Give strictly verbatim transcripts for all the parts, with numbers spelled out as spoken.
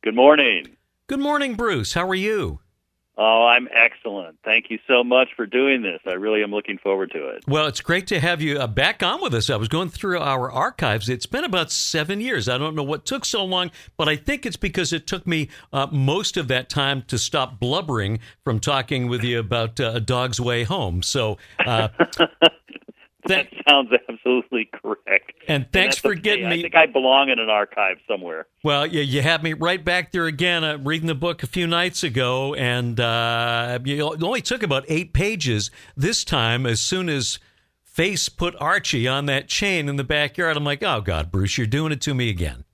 Good morning. Good morning, Bruce. How are you? Oh, I'm excellent. Thank you so much for doing this. I really am looking forward to it. Well, it's great to have you uh, back on with us. I was going through our archives. It's been about seven years. I don't know what took so long, but I think it's because it took me uh, most of that time to stop blubbering from talking with you about uh, A Dog's Way Home. So uh, that sounds absolutely correct. And thanks for okay. getting me. I think I belong in an archive somewhere. Well, you, you had me right back there again, uh, reading the book a few nights ago, and uh, it only took about eight pages this time. As soon as Face put Archie on that chain in the backyard, I'm like, oh, God, Bruce, you're doing it to me again.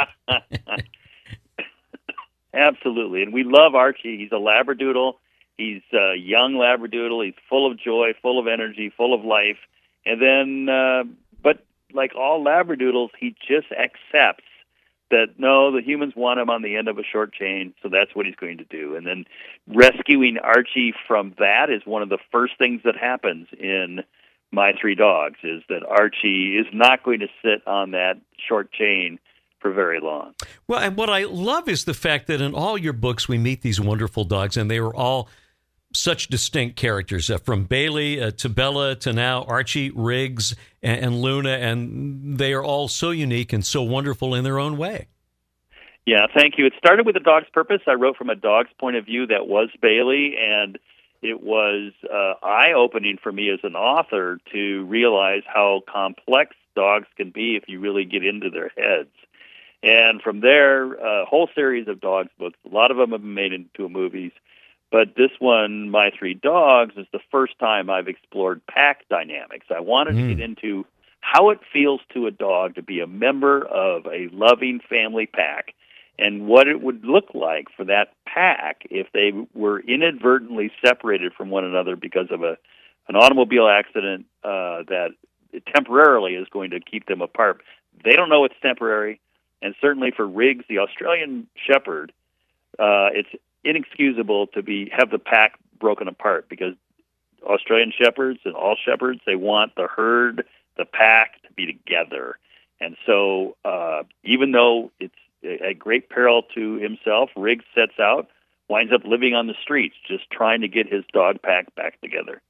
Absolutely. And we love Archie. He's a Labradoodle. He's a young Labradoodle. He's full of joy, full of energy, full of life. And then, uh, but like all Labradoodles, he just accepts that, no, the humans want him on the end of a short chain, so that's what he's going to do. And then rescuing Archie from that is one of the first things that happens in My Three Dogs, is that Archie is not going to sit on that short chain for very long. Well, and what I love is the fact that in all your books we meet these wonderful dogs, and they were all such distinct characters, uh, from Bailey uh, to Bella to now Archie, Riggs, and, and Luna, and they are all so unique and so wonderful in their own way. Yeah, thank you. It started with A Dog's Purpose. I wrote from a dog's point of view. That was Bailey, and it was uh, eye-opening for me as an author to realize how complex dogs can be if you really get into their heads. And from there, a whole series of dogs books. A lot of them have been made into movies. But this one, My Three Dogs, is the first time I've explored pack dynamics. I wanted mm. to get into how it feels to a dog to be a member of a loving family pack, and what it would look like for that pack if they were inadvertently separated from one another because of a an automobile accident uh, that temporarily is going to keep them apart. They don't know it's temporary, and certainly for Riggs, the Australian Shepherd, uh, it's inexcusable to be have the pack broken apart, because Australian Shepherds and all shepherds, they want the herd, the pack, to be together. And so uh, even though it's a great peril to himself, Riggs sets out, winds up living on the streets, just trying to get his dog pack back together.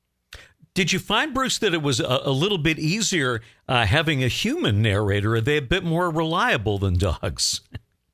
Did you find, Bruce, that it was a, a little bit easier uh, having a human narrator? Are they a bit more reliable than dogs?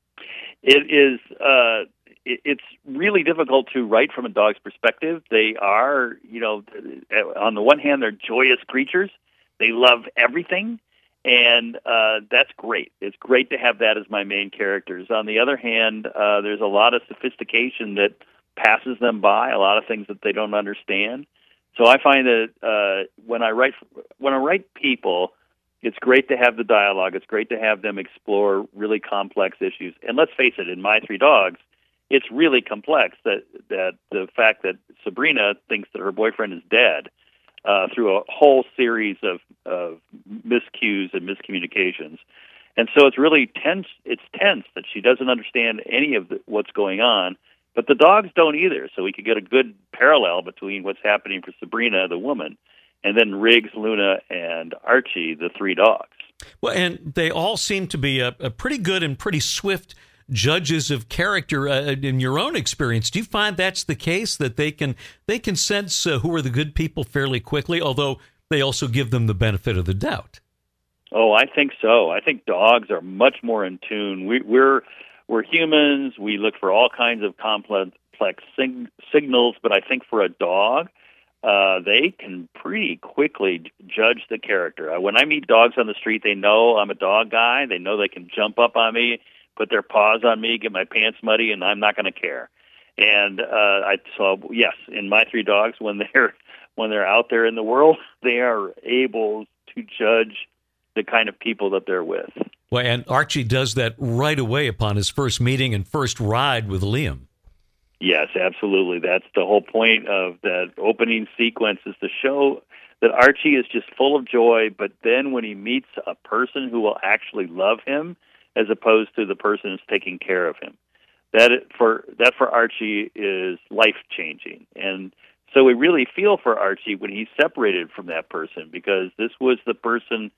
It is... Uh, It's really difficult to write from a dog's perspective. They are, you know, on the one hand, they're joyous creatures. They love everything, and uh, that's great. It's great to have that as my main characters. On the other hand, uh, there's a lot of sophistication that passes them by, a lot of things that they don't understand. So I find that uh, when I write when I write people, it's great to have the dialogue. It's great to have them explore really complex issues. And let's face it, in My Three Dogs, it's really complex, that that the fact that Sabrina thinks that her boyfriend is dead uh, through a whole series of, of miscues and miscommunications. And so it's really tense. It's tense that she doesn't understand any of the, what's going on, but the dogs don't either. So we could get a good parallel between what's happening for Sabrina, the woman, and then Riggs, Luna, and Archie, the three dogs. Well, and they all seem to be a, a pretty good and pretty swift judges of character. Uh, in your own experience, do you find that's the case, that they can they can sense uh, who are the good people fairly quickly, although they also give them the benefit of the doubt? Oh, I think so. I think dogs are much more in tune. We, we're we're humans. We look for all kinds of complex sig- signals, but I think for a dog, uh, they can pretty quickly judge the character. Uh, when I meet dogs on the street, they know I'm a dog guy. They know they can jump up on me, put their paws on me, get my pants muddy, and I'm not going to care. And uh, I so yes, in My Three Dogs, when they're when they're out there in the world, they are able to judge the kind of people that they're with. Well, and Archie does that right away upon his first meeting and first ride with Liam. Yes, absolutely. That's the whole point of that opening sequence, is to show that Archie is just full of joy, but then when he meets a person who will actually love him, as opposed to the person who's taking care of him, that for that for Archie is life-changing. And so we really feel for Archie when he's separated from that person, because this was the person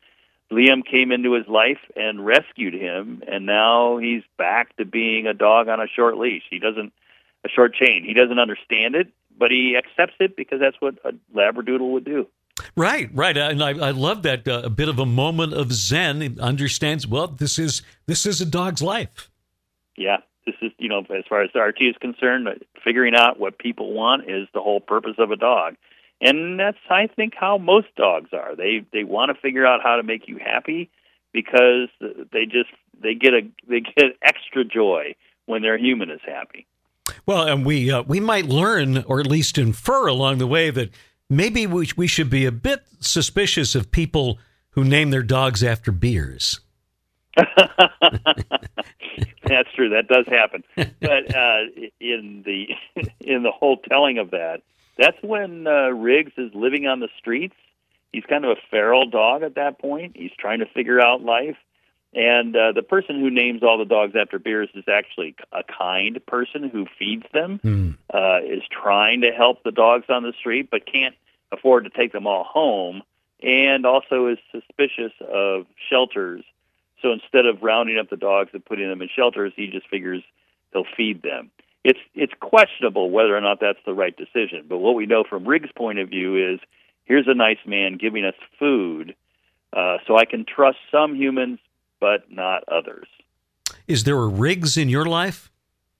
Liam came into his life and rescued him, and now he's back to being a dog on a short leash. He doesn't, a short chain. He doesn't understand it, but he accepts it because that's what a Labradoodle would do. Right, right, and I, I love that uh, a bit of a moment of Zen. He understands. Well, this is this is a dog's life. Yeah, this is, you know, as far as Archie is concerned, figuring out what people want is the whole purpose of a dog, and that's, I think, how most dogs are. They they want to figure out how to make you happy because they just they get a they get extra joy when their human is happy. Well, and we uh, we might learn, or at least infer along the way, that maybe we, we should be a bit suspicious of people who name their dogs after beers. That's true. That does happen. But uh, in the in the whole telling of that, that's when uh, Riggs is living on the streets. He's kind of a feral dog at that point. He's trying to figure out life. And uh, the person who names all the dogs after beers is actually a kind person who feeds them, mm. uh, is trying to help the dogs on the street, but can't afford to take them all home, and also is suspicious of shelters. So instead of rounding up the dogs and putting them in shelters, he just figures he'll feed them. It's it's questionable whether or not that's the right decision. But what we know from Riggs' point of view is, here's a nice man giving us food, uh, so I can trust some humans, but not others. Is there a Riggs in your life?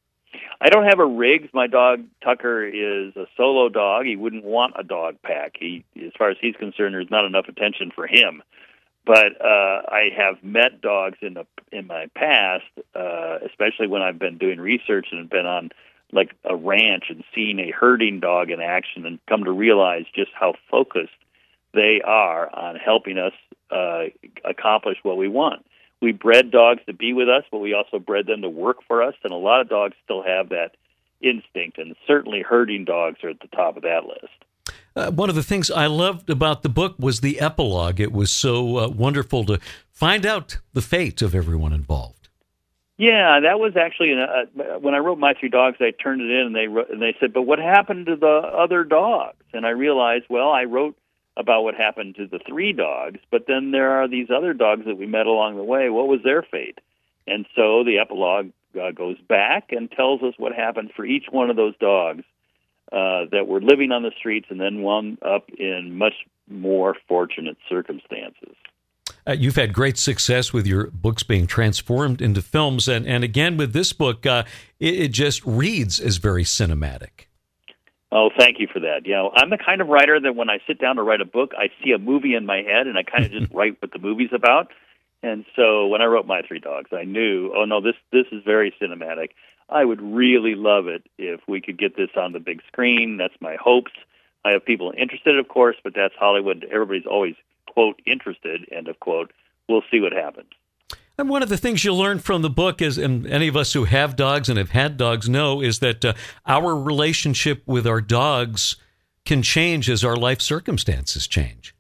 I don't have a Riggs. My dog, Tucker, is a solo dog. He wouldn't want a dog pack. He, as far as he's concerned, there's not enough attention for him. But uh, I have met dogs in the in my past, uh, especially when I've been doing research and been on like a ranch and seen a herding dog in action and come to realize just how focused they are on helping us uh, accomplish what we want. We bred dogs to be with us, but we also bred them to work for us, and a lot of dogs still have that instinct, and certainly herding dogs are at the top of that list. Uh, one of the things I loved about the book was the epilogue. It was so uh, wonderful to find out the fate of everyone involved. Yeah, that was actually, uh, when I wrote My Three Dogs, I turned it in, and they, wrote, and they said, but what happened to the other dogs? And I realized, well, I wrote about what happened to the three dogs, but then there are these other dogs that we met along the way. What was their fate? And so the epilogue uh, goes back and tells us what happened for each one of those dogs uh, that were living on the streets and then wound up in much more fortunate circumstances. Uh, you've had great success with your books being transformed into films, and, and again with this book, uh, it, it just reads as very cinematic. Oh, thank you for that. You know, I'm the kind of writer that when I sit down to write a book, I see a movie in my head, and I kind of just write what the movie's about. And so when I wrote My Three Dogs, I knew, oh, no, this this is very cinematic. I would really love it if we could get this on the big screen. That's my hopes. I have people interested, of course, but that's Hollywood. Everybody's always, quote, interested, end of quote. We'll see what happens. And one of the things you learn from the book is, and any of us who have dogs and have had dogs know, is that uh, our relationship with our dogs can change as our life circumstances change.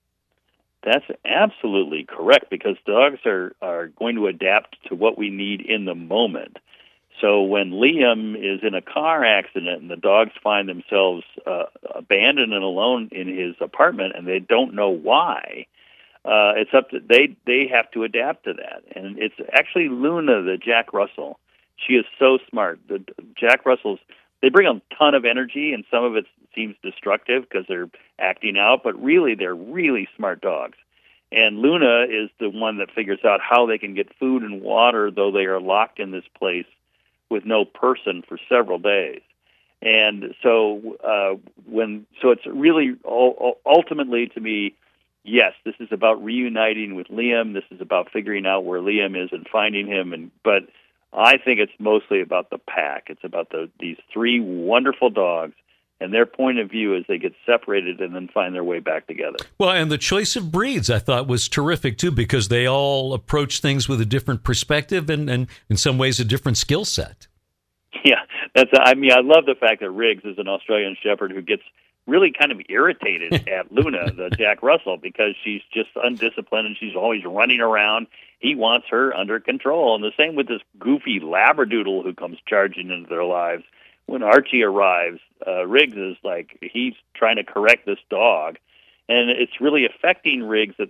That's absolutely correct, because dogs are, are going to adapt to what we need in the moment. So when Liam is in a car accident and the dogs find themselves uh, abandoned and alone in his apartment and they don't know why, Uh, it's up to they. They have to adapt to that, and it's actually Luna, the Jack Russell. She is so smart. The Jack Russells, they bring a ton of energy, and some of it seems destructive because they're acting out. But really, they're really smart dogs. And Luna is the one that figures out how they can get food and water, though they are locked in this place with no person for several days. And so, uh, when so it's really ultimately to me. Yes, this is about reuniting with Liam. This is about figuring out where Liam is and finding him. And but I think it's mostly about the pack. It's about the these three wonderful dogs and their point of view as they get separated and then find their way back together. Well, and the choice of breeds I thought was terrific, too, because they all approach things with a different perspective and, and in some ways, a different skill set. Yeah, that's. I mean, I love the fact that Riggs is an Australian Shepherd who gets really kind of irritated at Luna, the Jack Russell, because she's just undisciplined and she's always running around. He wants her under control. And the same with this goofy Labradoodle who comes charging into their lives. When Archie arrives, uh, Riggs is like, he's trying to correct this dog. And it's really affecting Riggs that this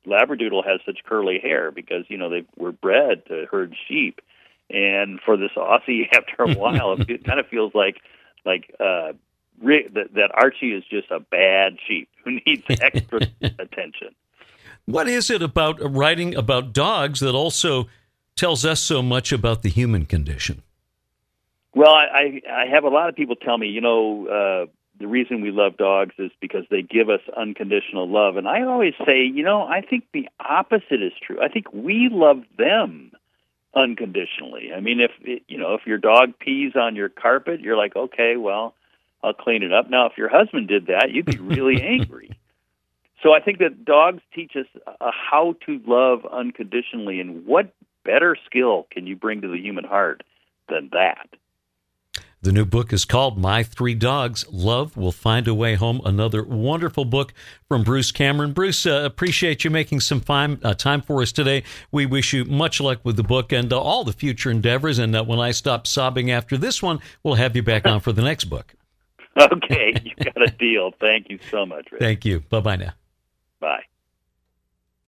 Labradoodle has such curly hair because, you know, they were bred to herd sheep. And for this Aussie, after a while, it kind of feels like like uh, Rick, that, that Archie is just a bad sheep who needs extra attention. What is it about writing about dogs that also tells us so much about the human condition? Well, I, I have a lot of people tell me, you know, uh, the reason we love dogs is because they give us unconditional love. And I always say, you know, I think the opposite is true. I think we love them unconditionally. I mean, if, you know, if your dog pees on your carpet, you're like, okay, well, I'll clean it up. Now, if your husband did that, you'd be really angry. So I think that dogs teach us uh, how to love unconditionally, and what better skill can you bring to the human heart than that? The new book is called My Three Dogs, Love Will Find a Way Home. Another wonderful book from Bruce Cameron. Bruce, uh, appreciate you making some time, uh, time for us today. We wish you much luck with the book and uh, all the future endeavors. And uh, when I stop sobbing after this one, we'll have you back on for the next book. Okay, you got a deal. Thank you so much, Rick. Thank you. Bye-bye now. Bye.